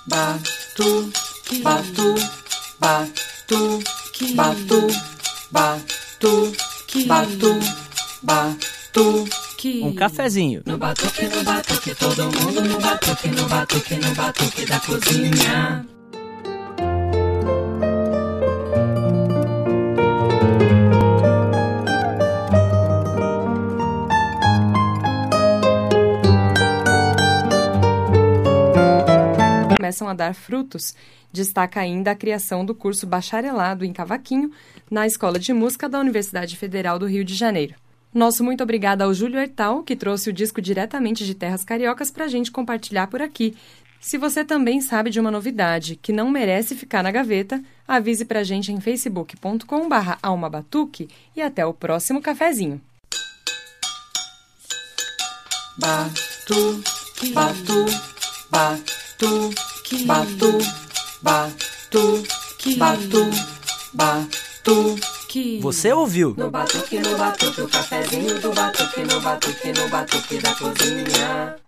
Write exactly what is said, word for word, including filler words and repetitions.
Batuque, batu, batu, batu, batu, batu, batuque. Um cafezinho. No batuque, no batuque, todo mundo no batuque, no batuque, no batuque da cozinha. Começam a dar frutos, destaca ainda a criação do curso Bacharelado em Cavaquinho na Escola de Música da Universidade Federal do Rio de Janeiro. Nosso muito obrigada ao Júlio Hertal, que trouxe o disco diretamente de Terras Cariocas para a gente compartilhar por aqui. Se você também sabe de uma novidade que não merece ficar na gaveta, avise pra gente em facebook ponto com barra alma batuque e até o próximo cafezinho. Batu, batu, batu, batu, batu, batu, batu. Você ouviu? No batuque, no batuque, o cafezinho do batuque, no batuque, no batuque da cozinha.